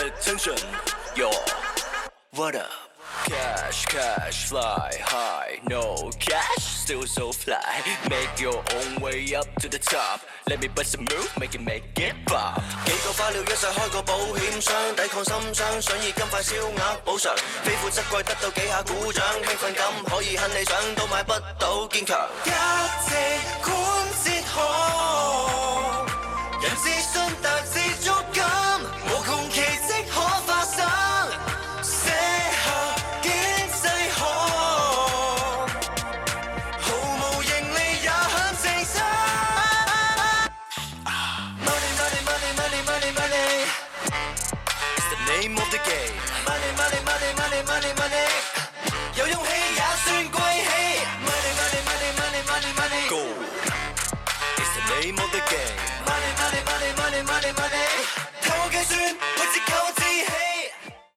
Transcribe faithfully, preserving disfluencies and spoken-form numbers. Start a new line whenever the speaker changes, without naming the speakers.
attention, yo, what up? Cash, cash, fly high, no cash, still so fly. Make your own way up to the top. Let me bust a move, make it make it pop. 幾個花了一世開個保險箱，抵抗心傷，想以金塊小額補償。非富則貴得到幾下鼓掌，興奮感可以很理想，都買不到堅強。一直管哲學，人自信特質。